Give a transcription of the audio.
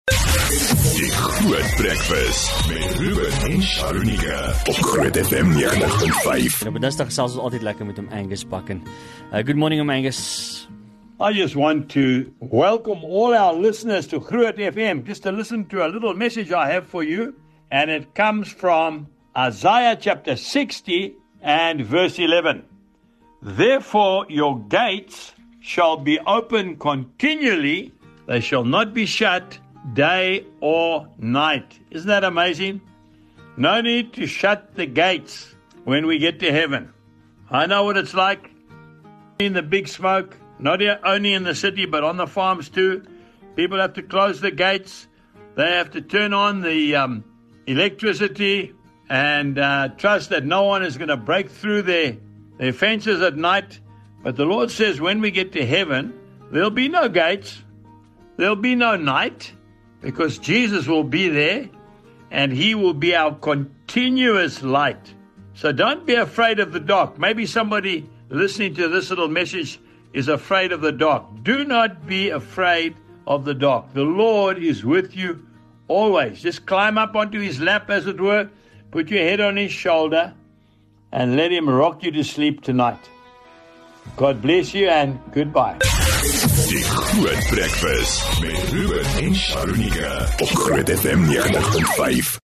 Die Groot Breakfast met Ruben en Sharonika op Groot FM 90.5. Op Dinsdag gesels ons altyd lekker met Angus Bakken. Good morning, Angus. I just want to welcome all our listeners to Groot FM, just to listen to a little message I have for you, and it comes from Isaiah chapter 60 and verse 11. Therefore your gates shall be open continually, they shall not be shut day or night. Isn't that amazing? No need to shut the gates when we get to heaven. I know what it's like in the big smoke, not only in the city but on the farms too. People have to close the gates. They have to turn on the electricity and trust that no one is going to break through their fences at night. But the Lord says when we get to heaven, there'll be no gates. There'll be no night, because Jesus will be there and He will be our continuous light. So don't be afraid of the dark. Maybe somebody listening to this little message is afraid of the dark. Do not be afraid of the dark. The Lord is with you always. Just climb up onto His lap, as it were, put your head on His shoulder and let Him rock you to sleep tonight. God bless you and goodbye. Die Groot Breakfast met Ruben en Sharonika op Groot FM 90.5.